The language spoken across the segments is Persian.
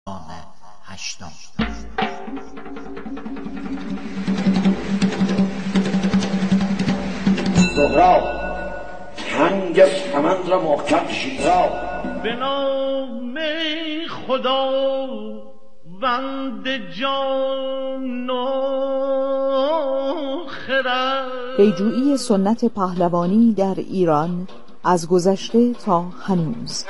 هشتم. سهراب هنگ کمند را محکم کشید را به نام خدا وند جان و خرد. پیجویی سنت پهلوانی در ایران از گذشته تا هنوز.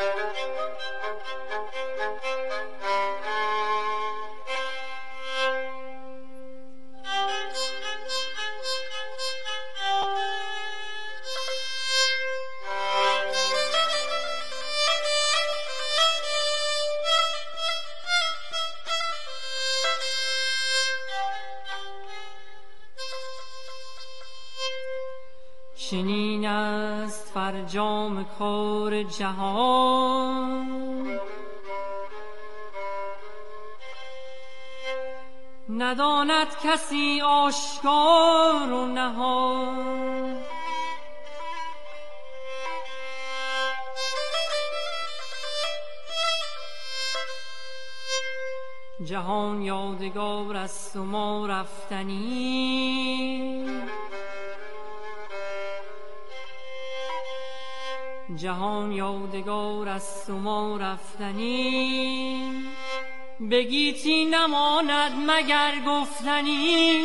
چنین است فرجام کار جهان، نداند کسی آشکار و نهان. جهان یادگار است و ما رفتنی، جهان یادگار است و ما رفتنی، بگیتی نماند مگر گفتنی.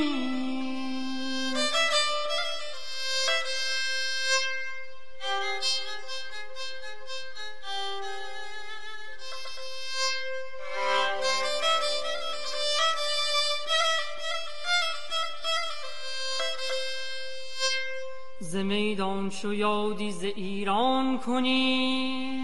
ز میدان شو یادی ز ایران کنی،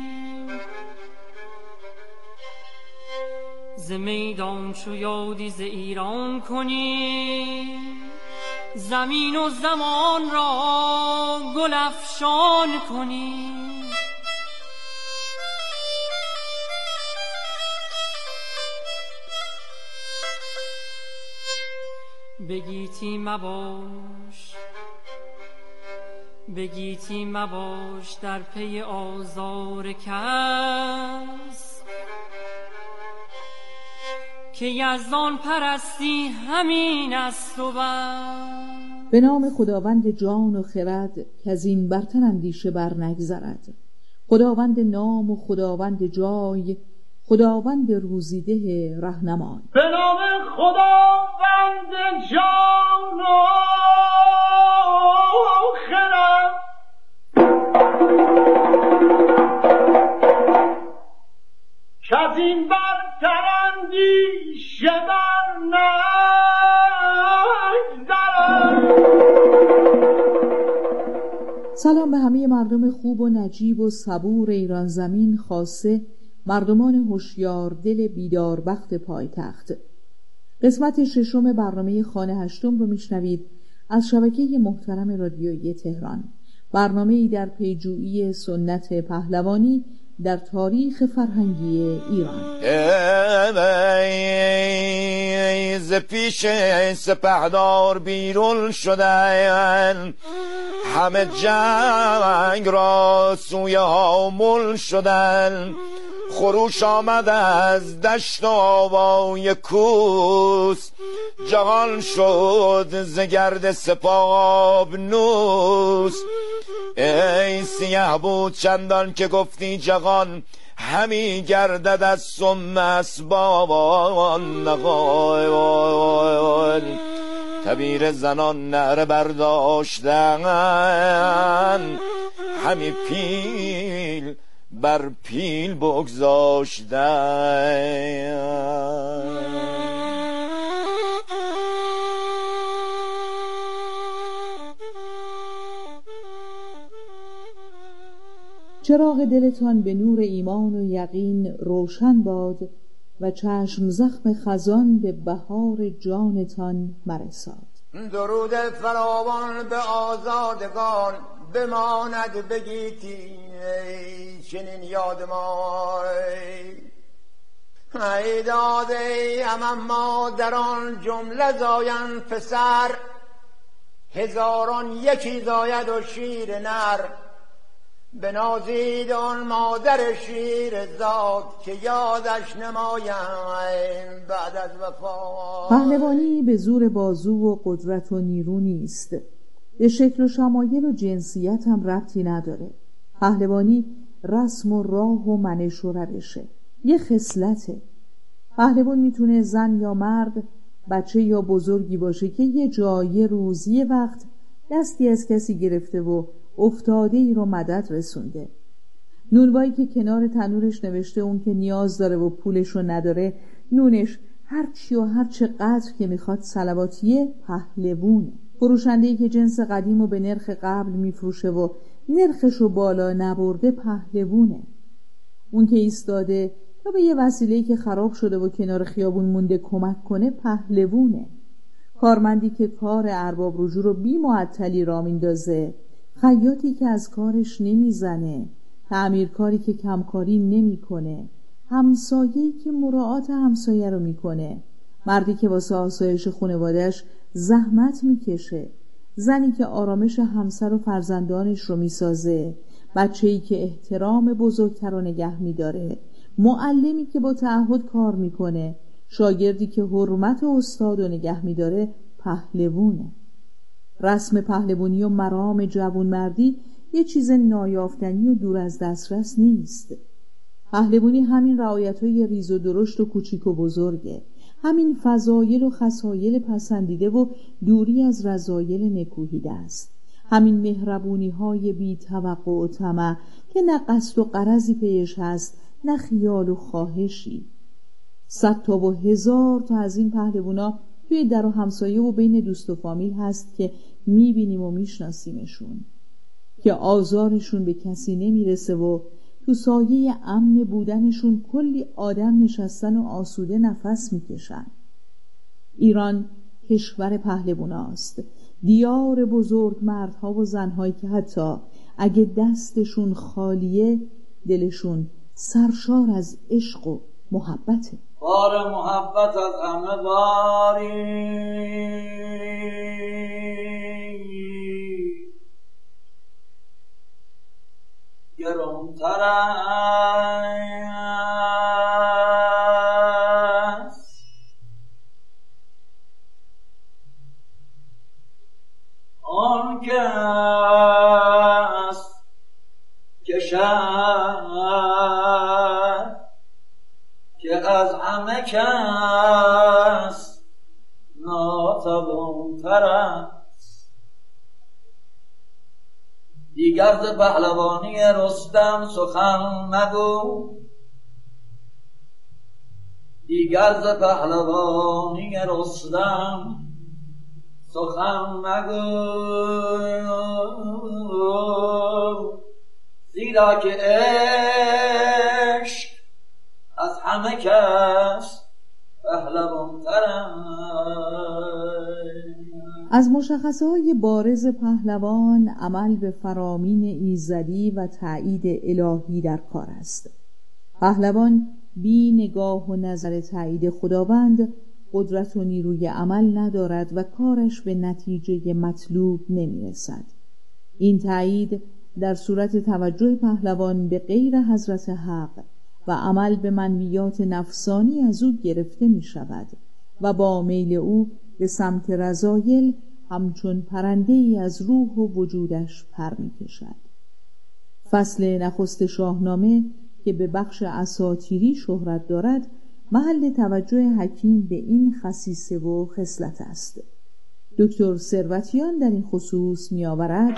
ز میدان شو یادی ز ایران کنی، زمین و زمان را گل افشان کنی. بگیتی مباش در پی آزار کس، که یزدان پرستی همین است و بس. به نام خداوند جان و خرد که از این برتر اندیشه بر نگذرد، خداوند نام و خداوند جای، خداوند روزیده رهنمای. به نام خداوند جان و خرد، که از این برتر اندیشه بر نگذرد. سلام به همه مردم خوب و نجیب و صبور ایران زمین، خاصه مردمان هوشیار دل بیداربخت پایتخت. قسمت ششم برنامه خانه هشتم رو میشنوید از شبکه محترم رادیویی تهران، برنامه‌ای در پیجویی سنت پهلوانی در تاریخ فرهنگی ایران. ز پیش سپهدار بیرون شدن، همه جنگ را سوی هامون شدن. خروش آمد از دشت و آوای کوس، جهان شد ز گرد سپاه نوس. ای سیه بود چندان که گفتی جهان، همی گردد از سم اسبان. تبیر زنان نعره برداشتن، همی پیل بر پیل بگذاشتن. چراغ دلتان به نور ایمان و یقین روشن باد و چشم زخم خزان به بهار جانتان مرساد. درود فراوان به آزادگان بماند، بگیتی چنین یاد ما. ای داده هم مادران جمله زاین پسر، هزاران یکی زاید و شیر نر. بنازید آن مادر شیرزاد که یادش نمایم بعد از وفات. پهلوانی به زور بازو و قدرت و نیرو نیست، به شکل و شمایل و جنسیت هم ربطی نداره. پهلوانی رسم و راه و منش و روشه، یه خصلته. پهلوان میتونه زن یا مرد، بچه یا بزرگی باشه که یه جای روز یه وقت دستی از کسی گرفته و افتاده ای رو مدد رسونده. نونوایی که کنار تنورش نوشته اون که نیاز داره و پولش رو نداره، نونش هرچی و هرچه قدر که میخواد صلواتیه، پهلوونه. فروشنده‌ای که جنس قدیم رو به نرخ قبل میفروشه و نرخش رو بالا نبرده، پهلوونه. اون که ایستاده تا به یه وسیله‌ای که خراب شده و کنار خیابون مونده کمک کنه، پهلوونه. کارمندی که کار ارباب رجوع رو بی معطلی راه میندازه، خیاطی که از کارش نمیزنه، تعمیرکاری که کمکاری نمیکنه، همسایه‌ای که مراعات همسایه رو میکنه، مردی که واسه آسایش خانواده‌اش زحمت میکشه، زنی که آرامش همسر و فرزندانش رو میسازه، بچه‌ای که احترام بزرگتر رو نگه میداره، معلمی که با تعهد کار میکنه، شاگردی که حرمت استاد رو نگه میداره، پهلوونه. رسم پهلوانی و مرام جوانمردی یه چیز نایافتنی و دور از دسترس نیست. پهلوانی همین رعایت‌های ریز و درشت و کوچیک و بزرگه، همین فضایل و خصایل پسندیده و دوری از رذایل نکوهیده است، همین مهربونی‌های بی توقع و طمع که نه قصد و غرضی پیش هست، نه خیال و خواهشی. 100 تا و 1000 تا از این پهلوانا توی در و همسایه و بین دوست و فامیل هست که میبینیم و میشناسیمشون، که آزارشون به کسی نمیرسه و تو سایه امن بودنشون کلی آدم نشستن و آسوده نفس میکشن. ایران کشور پهلواناست، دیار بزرگ مردها و زنهایی که حتی اگه دستشون خالیه، دلشون سرشار از عشق و محبته. بار محبت از همه باری گرانتر است، آن کس که که از همه کس ناتوان‌تر است. دیگر ز پهلوانی رستم سخن مگو، دیگر ز پهلوانی رستم سخن مگو، زیرا که عشق از همه کس پهلوان‌تر از مشخصه‌های بارز پهلوان عمل به فرامین ایزدی و تأیید الهی در کار است. پهلوان بی نگاه و نظر تأیید خداوند قدرت و نیروی عمل ندارد و کارش به نتیجه مطلوب نمی‌رسد. این تأیید در صورت توجه پهلوان به غیر حضرت حق و عمل به منویات نفسانی از او گرفته می شود و با میل او به سمت رذایل همچون پرنده‌ای از روح و وجودش پر می کشد. فصل نخست شاهنامه که به بخش اساطیری شهرت دارد، محل توجه حکیم به این خصیصه و خصلت است. دکتر ثروتیان در این خصوص می آورد: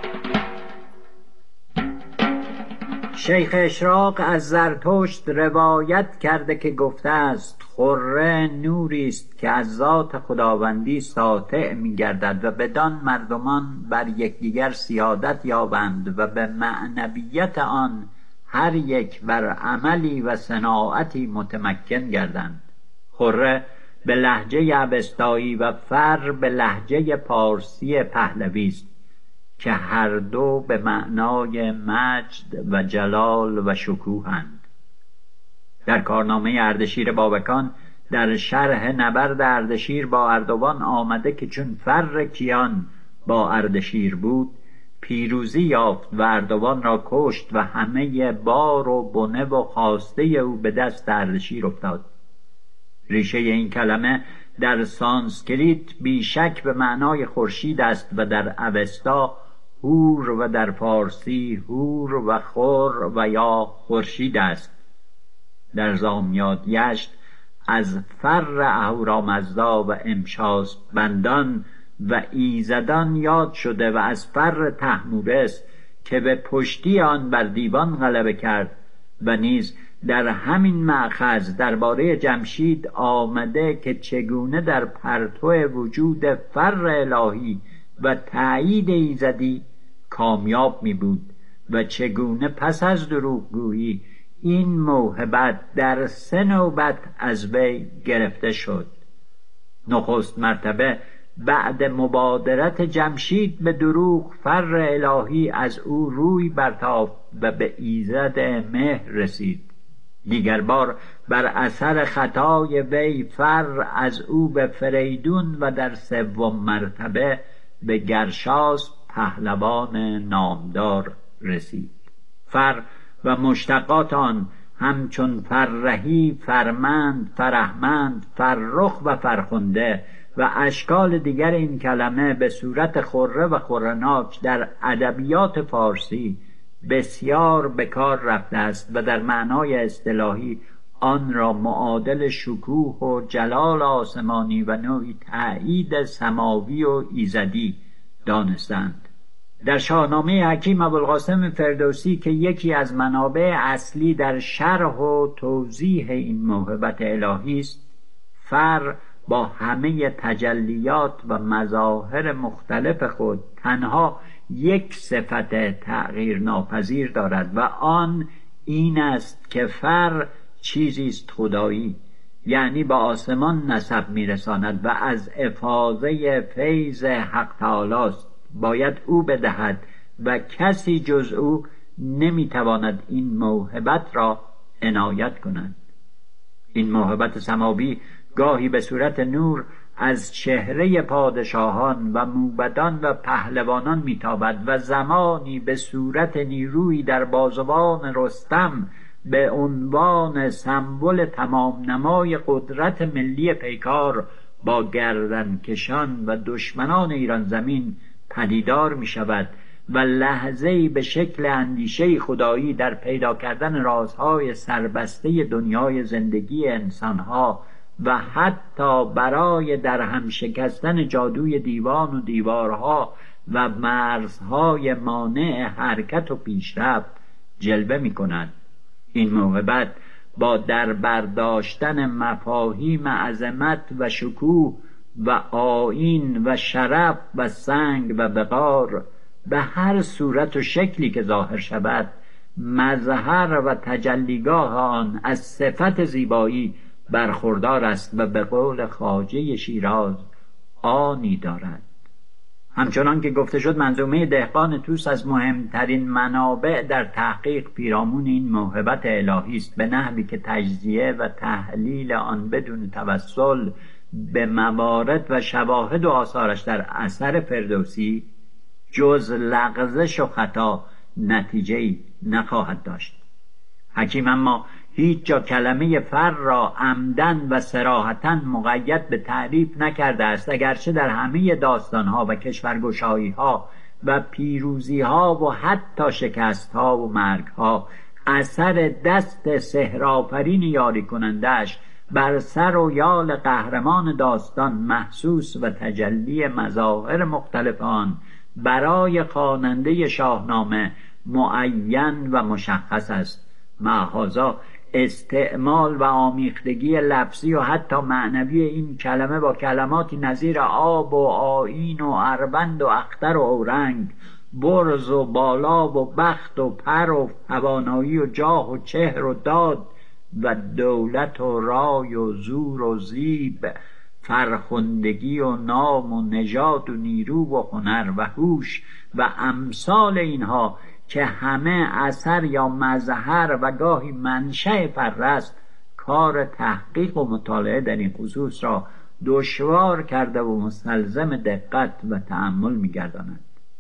شیخ اشراق از زرتشت روایت کرده که گفته است خره نوری است که از ذات خداوندی ساطع می‌گردد و بدان مردمان بر یکدیگر سیادت یابند و به معنویت آن هر یک بر عملی و صناعتی متمکن گردند. خره به لهجه اوستایی و فر به لهجه پارسی پهلوی است که هر دو به معنای مجد و جلال و شکوهند. در کارنامه اردشیر بابکان در شرح نبرد اردشیر با اردوان آمده که چون فر کیان با اردشیر بود، پیروزی یافت و اردوان را کشت و همه بار و بنه و خواسته او به دست اردشیر افتاد. ریشه این کلمه در سانسکریت بیشک به معنای خورشید است و در اوستا هور و در فارسی هور و خور و یا خورشید است. در زامیاد یشت از فر اهورامزدا و امشاس بندان و ایزدان یاد شده و از فر تحمورس که به پشتی آن بر دیوان غلبه کرد و نیز در همین مأخذ درباره جمشید آمده که چگونه در پرتو وجود فر الهی و تأیید ایزدی کامیاب می بود و چگونه پس از دروغگویی این موهبت در 3 نوبت از وی گرفته شد. نخست مرتبه بعد مبادرت جمشید به دروغ فر الهی از او روی برتافت و به ایزد مهر رسید. دیگر بار بر اثر خطای وی فر از او به فریدون و در 3 مرتبه به گرشاس پهلوان نامدار رسید. فر و مشتقات آن همچون فرهی، فرمند، فرهمند، فرخ و فرخنده و اشکال دیگر این کلمه به صورت خره و خرناک در ادبیات فارسی بسیار به کار رفته است و در معنای اصطلاحی آن را معادل شکوه و جلال آسمانی و نوعی تأیید سماوی و ایزدی دانستند. در شاهنامه حکیم ابوالقاسم فردوسی که یکی از منابع اصلی در شرح و توضیح این موهبت الهی است، فر با همه تجلیات و مظاهر مختلف خود تنها یک صفت تغییر ناپذیر دارد و آن این است که فر چیزی است خدایی، یعنی با آسمان نسب میرساند و از افاضه فیض حق تعالی است. باید او بدهد و کسی جز او نمیتواند این موهبت را عنایت کند. این موهبت سماوی گاهی به صورت نور از چهره پادشاهان و موبدان و پهلوانان میتابد و زمانی به صورت نیرویی در بازوان رستم به عنوان سمبل تمام نمای قدرت ملی پیکار با گردنکشان و دشمنان ایران زمین پدیدار می شود و لحظه‌ای به شکل اندیشه خدایی در پیدا کردن رازهای سربسته دنیای زندگی انسانها و حتی برای در هم شکستن جادوی دیوان و دیوارها و مرزهای مانع حرکت و پیشرفت جلوه می کند. این موهبت با در برداشتن مفاهیم عظمت و شکوه و آیین و شرف و سنگ و وقار به هر صورت و شکلی که ظاهر شود مظهر و تجلیگاه آن از صفت زیبایی برخوردار است و به قول خواجه شیراز آنی دارد. همچنان که گفته شد منظومه دهقان طوس از مهمترین منابع در تحقیق پیرامون این موهبت الهی است، به نحوی که تجزیه و تحلیل آن بدون توسل به موارد و شواهد و آثارش در اثر فردوسی جز لغزش و خطا نتیجه‌ای نخواهد داشت. حکیم اما هیچ جا کلمه فر را عمدن و صراحتاً مقید به تعریف نکرده است، اگرچه در همه داستانها و کشورگشایی‌ها و پیروزی‌ها و حتی شکست‌ها و مرگ‌ها اثر دست سحرآفرین یاری کنندش بر سر و یال قهرمان داستان محسوس و تجلی مظاهر مختلف آن برای خواننده شاهنامه معین و مشخص است. معاذا استعمال و آمیختگی لفظی و حتی معنوی این کلمه با کلماتی نظیر آب و آیین و اربند و اختر و اورنگ، برز و بالا و بخت و پر و توانایی و جاه و چهر و داد و دولت و رای و زور و زیب، فرخندگی و نام و نژاد و نیرو و هنر و هوش و امثال اینها که همه اثر یا مظهر و گاهی منشأ فر است، کار تحقیق و مطالعه در این خصوص را دشوار کرده و مستلزم دقت و تأمل می‌گرداند.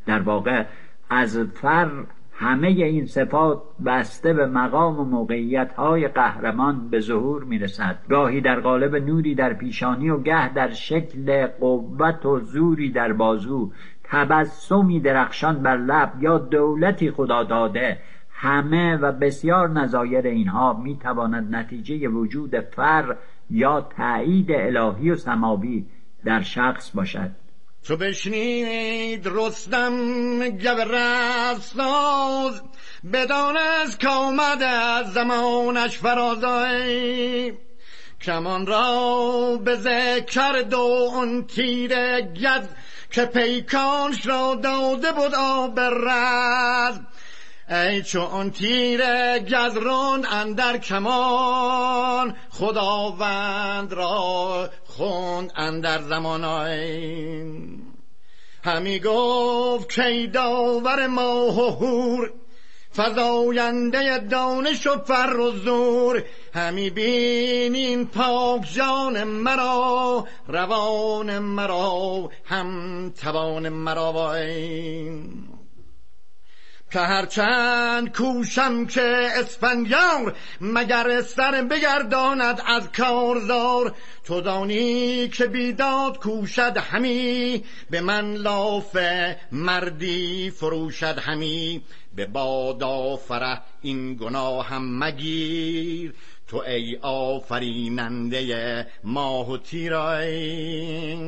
در واقع از فر همه این صفات بسته به مقام و موقعیت‌های قهرمان به ظهور می‌رسد، گاهی در قالب نوری در پیشانی و گه در شکل قوت و زوری در بازو، تبسمی درخشان بر لب یا دولتی خدا داده. همه و بسیار نظایر اینها می‌تواند نتیجه وجود فر یا تأیید الهی و سماوی در شخص باشد. چو بشنید رستم گو رستاز، بدانست کآمد از زمانش فرازای. کمان را به ذکر کرد و آن تیر گز، که پیکانش را داده بود آب رز. ای چو آن تیر گز راند اندر کمان، خداوند را خوند اندر زمانای. همی گفت کای داور ماه و هور، فزاینده دانش و فر و زور. همی بینین پاک جان مرا، روان مرا هم توان مرا وای. که هرچند کوشم که اسفندیار، مگر سر بگرداند از کارزار. تو دانی که بیداد کوشد همی، به من لاف مردی فروشد همی. به باد آفره این گناه هم مگیر، تو ای آفریننده ماه و تیرای.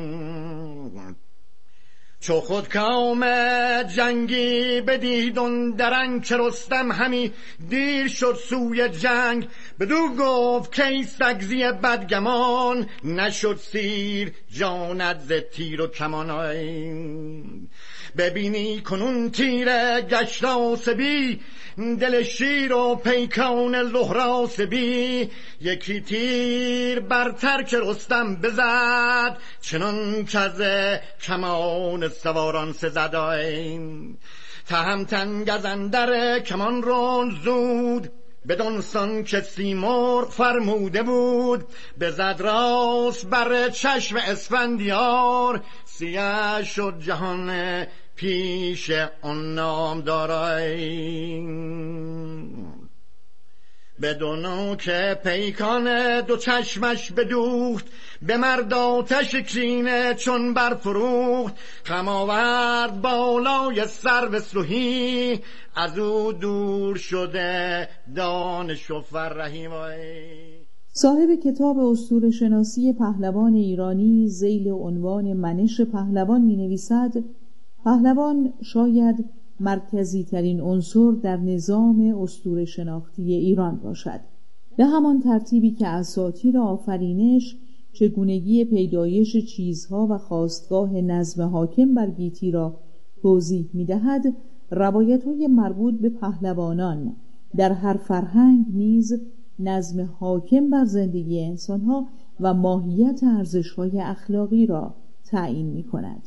چو خود کام جنگی بدید اون درنگ، که رستم همی دیر شد سوی جنگ. بدو گفت کای سگزی بدگمان، نشد سیر جانت ز تیر و کمانای. ببینی کنون تیر گشت آسبی، دل شیر و پیکان لهراسبی. یکی تیر برتر که رستم بزد، چنان که از کمان سواران سزد. تهمتن گز اندر کمان راند زود، بدانسان که سیمرغ فرموده بود. بزد راست بر چشم اسفندیار، سیه شد جهان پیش آن نامدارای. بدونو که پیکان دو چشمش بدوخت، به مرد آتش کینه چون برفروخت. خم آورد بالای سرو سهی، از او دور شده دانش و فرهی. صاحب کتاب اسطوره شناسی پهلوان ایرانی ذیل عنوان منش پهلوان می نویسد: پهلوان شاید مرکزی ترین عنصر در نظام اسطوره شناختی ایران باشد، به همان ترتیبی که اساطیر آفرینش چگونگی پیدایش چیزها و خاستگاه نظم حاکم بر گیتی را توضیح می دهد. روایت‌های مربوط به پهلوانان در هر فرهنگ نیز نظم حاکم بر زندگی انسانها و ماهیت ارزش‌های اخلاقی را تعیین می کند.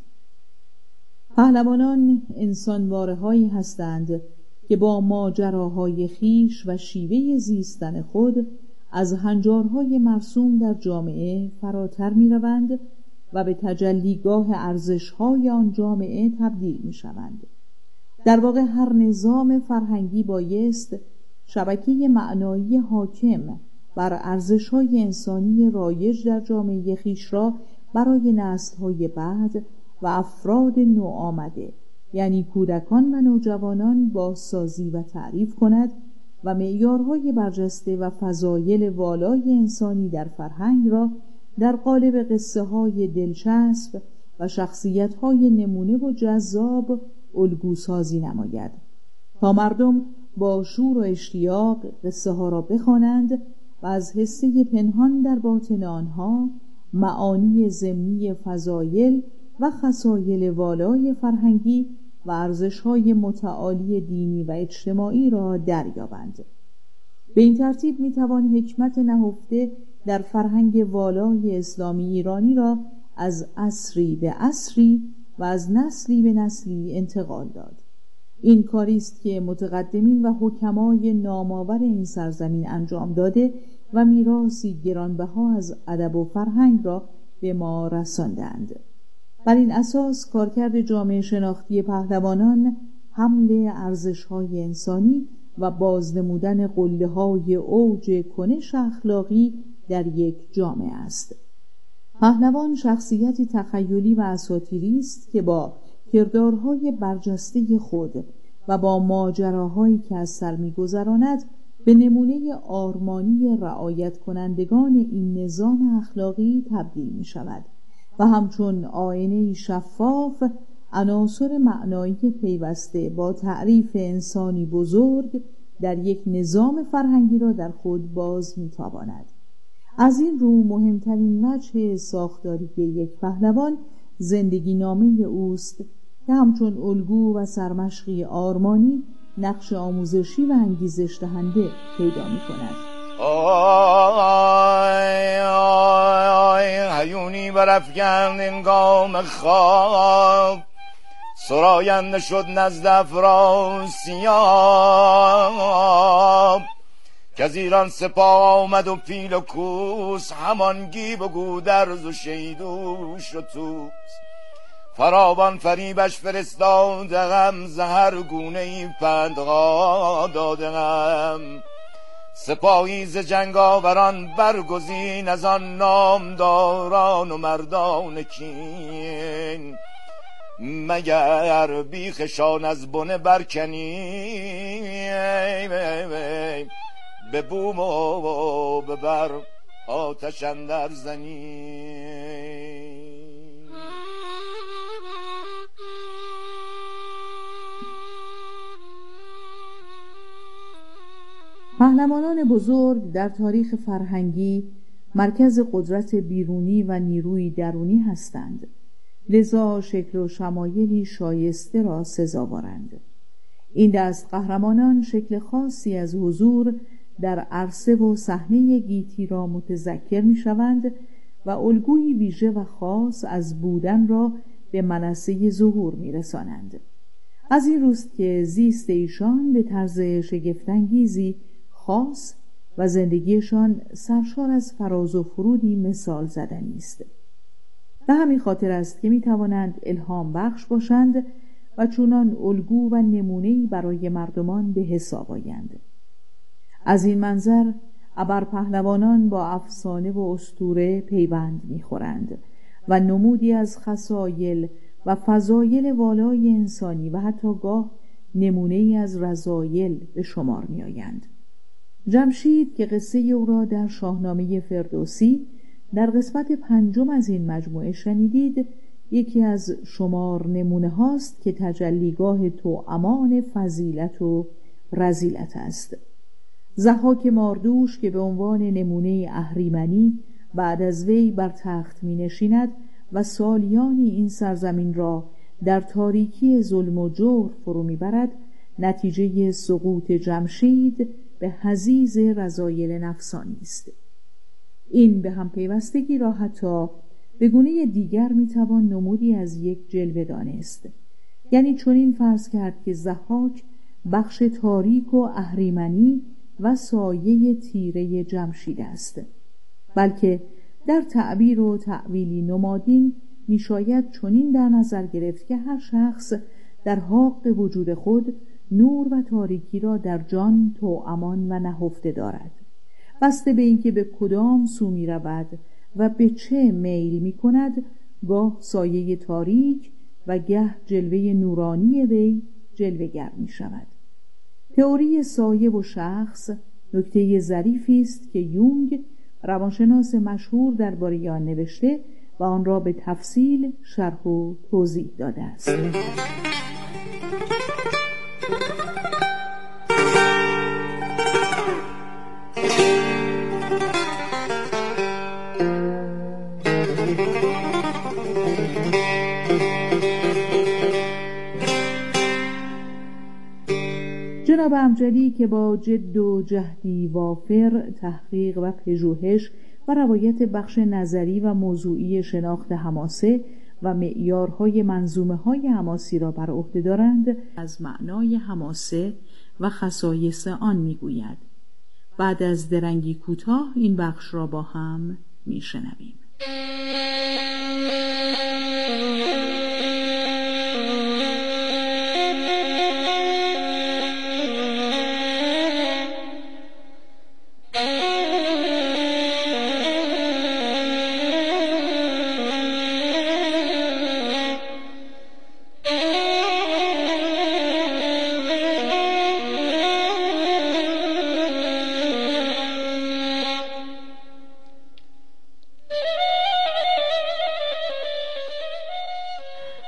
پهلوانان انسانواره‌هایی هستند که با ماجراهای خویش و شیوه زیستن خود از هنجارهای مرسوم در جامعه فراتر می‌روند و به تجلیگاه ارزش‌های آن جامعه تبدیل می‌شوند. در واقع هر نظام فرهنگی بایست شبکه معنایی حاکم بر ارزش‌های انسانی رایج در جامعه خویش را برای نسل‌های بعد و افراد نوآمده، یعنی کودکان و نوجوانان، بازسازی و تعریف کند و معیارهای برجسته و فضایل والای انسانی در فرهنگ را در قالب قصه‌های دلچسب و شخصیت‌های نمونه و جذاب الگوسازی نماید تا مردم با شور و اشتیاق قصه ها را بخوانند و از حصه پنهان در باطن آنها معانی ضمنی فضایل و خصایل والای فرهنگی و ارزش‌های متعالی دینی و اجتماعی را دریابند. به این ترتیب می‌توان حکمت نهفته در فرهنگ والای اسلامی ایرانی را از عصری به عصری و از نسلی به نسلی انتقال داد. این کاری است که متقدمین و حکمای نامآور این سرزمین انجام داده و میراثی گرانبها از ادب و فرهنگ را به ما رساندند. بر این اساس کارکرد جامعه شناختی پهلوانان حمل ارزش‌های انسانی و بازنمودن قله‌های اوج کنش اخلاقی در یک جامعه است. پهلوان شخصیتی تخیلی و اساطیری است که با کردارهای برجسته خود و با ماجراهایی که از سر می‌گذراند به نمونه آرمانی رعایت کنندگان این نظام اخلاقی تبدیل می‌شود و همچون آینه شفاف عناصر معنایی پیوسته با تعریف انسانی بزرگ در یک نظام فرهنگی را در خود باز می‌تاباند. از این رو مهمترین وجه ساختاری یک پهلوان زندگی نامه اوست که همچون الگو و سرمشقی آرمانی نقش آموزشی و انگیزش دهنده پیدا می‌کند. آی آی هیونی برافکند انگام خواب، سراینده شد نزد افراسیاب. که از ایران سپاه آمد و پیل و کوس، همانگی و گودرز و شیدوش و توس. فراوان فریبش فرستادم، زهر گونه ای پندها دادم. سپاهی ز جنگاوران برگزین، از آن نامداران و مردان کین. مگر بیخشان از بنه برکنی، به بوم و ببر آتش اندر زنی. پهلوانان بزرگ در تاریخ فرهنگی مرکز قدرت بیرونی و نیروی درونی هستند، لذا شکل و شمایلی شایسته را سزاوارند. این دست قهرمانان شکل خاصی از حضور در عرصه و صحنه گیتی را متذکر می شوند و الگویی ویژه و خاص از بودن را به منصه ظهور می رسانند. از این روست که زیست ایشان به طرز شگفت‌انگیزی خاص و زندگیشان سرشار از فراز و فرودی مثال زدنی است. به همین خاطر است که می توانند الهام بخش باشند و چونان الگو و نمونه‌ای برای مردمان به حساب آیند. از این منظر ابرپهلوانان با افسانه و اسطوره پیوند می‌خورند و نمودی از خصایل و فضایل والای انسانی و حتی گاه نمونه‌ای از رذایل به شمار می‌آیند. جمشید که قصه او را در شاهنامه فردوسی در قسمت 5 از این مجموعه شنیدید، یکی از شمار نمونه هاست که تجلیگاه توامان فضیلت و رذیلت است. ضحاک ماردوش که به عنوان نمونه اهریمنی بعد از وی بر تخت می نشیند و سالیانی این سرزمین را در تاریکی ظلم و جور فرو می برد، نتیجه سقوط جمشید به حضیض رذایل نفسانی است. این به هم پیوستگی را حتی به گونه دیگر می توان نمودی از یک جلوه دانست. یعنی چنین فرض کرد که ضحاک بخش تاریک و اهریمنی و سایه تیره جمشید است، بلکه در تعبیر و تأویلی نمادین می شاید چنین در نظر گرفت که هر شخص در حق وجود خود نور و تاریکی را در جان توامان و نهفته دارد، بسته به اینکه به کدام سو می رود و به چه میل می کند. گاه سایه تاریک و گه جلوه نورانی وی جلوه‌گر می شود. تئوری سایه و شخص نکته ظریفی است که یونگ روانشناس مشهور درباره آن نوشته و آن را به تفصیل شرح و توضیح داده است. جناب امجدی که با جد و جهدی وافر تحقیق و پژوهش و روایت بخش نظری و موضوعی شناخت حماسه و معیارهای منظومه‌های حماسی را بر عهده دارند، از معنای حماسه و خصایص آن می‌گوید. بعد از درنگی کوتاه این بخش را با هم می‌شنویم.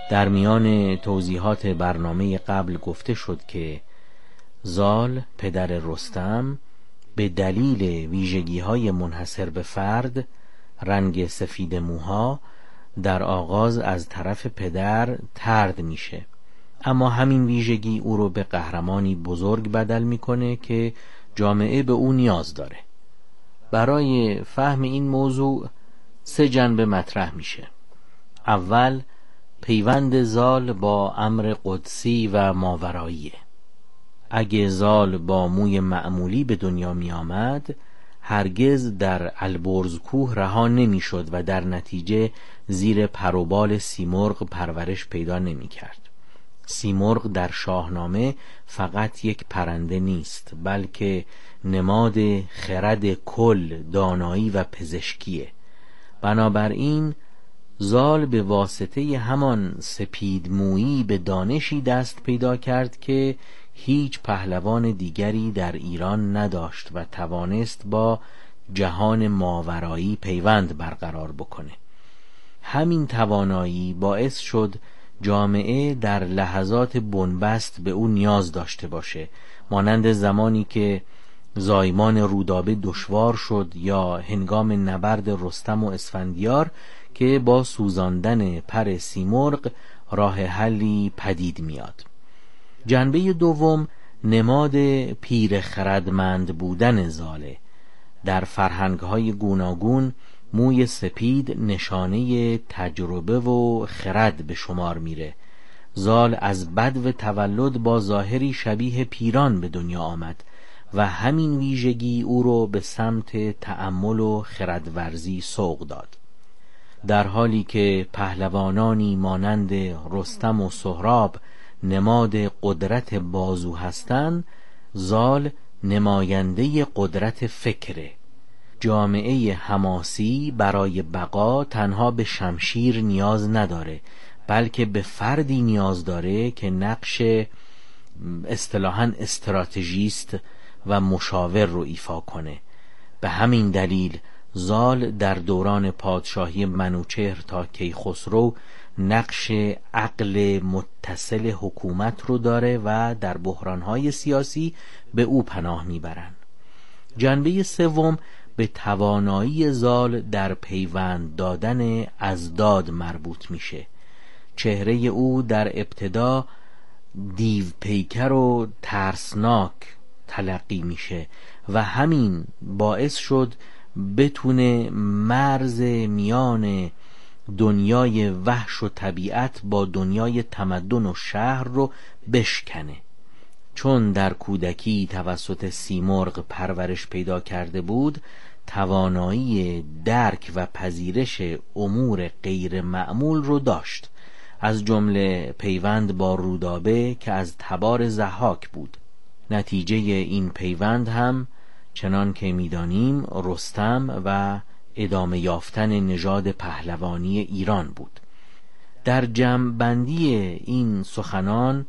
در میان توضیحات برنامه قبل گفته شد که زال پدر رستم به دلیل ویژگی‌های منحصر به فرد، رنگ سفید موها، در آغاز از طرف پدر طرد میشه، اما همین ویژگی او رو به قهرمانی بزرگ بدل میکنه که جامعه به او نیاز داره. برای فهم این موضوع 3 جنبه مطرح میشه. اول، پیوند زال با امر قدسی و ماوراییه. اگه زال با موی معمولی به دنیا می آمد، هرگز در البرز کوه رها نمی شد و در نتیجه زیر پر و بال سیمرغ پرورش پیدا نمی کرد. سیمرغ در شاهنامه فقط یک پرنده نیست، بلکه نماد خرد کل، دانایی و پزشکیه. بنابراین زال به واسطه همان سپید مویی به دانشی دست پیدا کرد که هیچ پهلوان دیگری در ایران نداشت و توانست با جهان ماورایی پیوند برقرار بکنه. همین توانایی باعث شد جامعه در لحظات بنبست به او نیاز داشته باشه، مانند زمانی که زایمان رودابه دشوار شد یا هنگام نبرد رستم و اسفندیار که با سوزاندن پر سیمرغ راه حلی پدید میاد. جنبه دوم، نماد پیر خردمند بودن زاله. در فرهنگ‌های گوناگون موی سپید نشانه تجربه و خرد به شمار میره. زال از بدو تولد با ظاهری شبیه پیران به دنیا آمد و همین ویژگی او رو به سمت تأمل و خردورزی سوق داد. در حالی که پهلوانانی مانند رستم و سهراب نماد قدرت بازو هستند، زال نماینده قدرت فکره. جامعه حماسی برای بقا تنها به شمشیر نیاز نداره، بلکه به فردی نیاز داره که نقش اصطلاحاً استراتژیست و مشاور رو ایفا کنه. به همین دلیل زال در دوران پادشاهی منوچهر تا کیخسرو نقش عقل متصل حکومت رو داره و در بحرانهای سیاسی به او پناه میبرن. جنبه سوم به توانایی زال در پیوند دادن اضداد مربوط میشه. چهره او در ابتدا دیو پیکر و ترسناک تلقی میشه و همین باعث شد بتونه مرز میان دنیای وحش و طبیعت با دنیای تمدن و شهر رو بشکنه. چون در کودکی توسط سیمرغ پرورش پیدا کرده بود، توانایی درک و پذیرش امور غیر معمول رو داشت، از جمله پیوند با رودابه که از تبار ضحاک بود. نتیجه این پیوند هم چنان که می‌دانیم رستم و ادامه یافتن نژاد پهلوانی ایران بود. در جمع‌بندی این سخنان،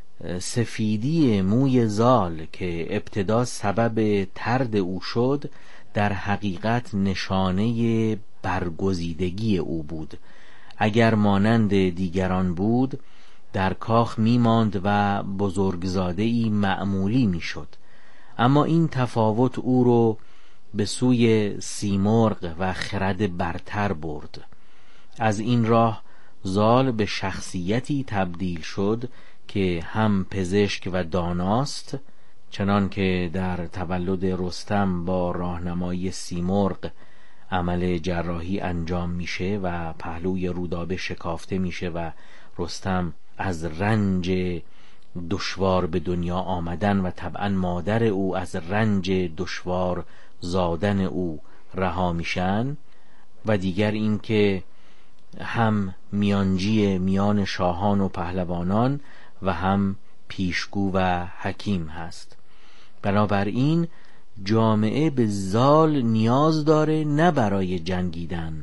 سفیدی موی زال که ابتدا سبب طرد او شد، در حقیقت نشانه برگزیدگی او بود. اگر مانند دیگران بود، در کاخ میماند و بزرگزاده‌ای معمولی میشد، اما این تفاوت او رو به سوی سیمرغ و خرد برتر برد. از این راه زال به شخصیتی تبدیل شد که هم پزشک و داناست، چنان که در تولد رستم با راهنمایی سیمرغ عمل جراحی انجام میشه و پهلوی رودابه شکافته میشه و رستم از رنج دشوار به دنیا آمدن و طبعا مادر او از رنج دشوار زادن او رها میشن. و دیگر این که هم میانجی میان شاهان و پهلوانان و هم پیشگو و حکیم هست. بنابراین جامعه به زال نیاز داره، نه برای جنگیدن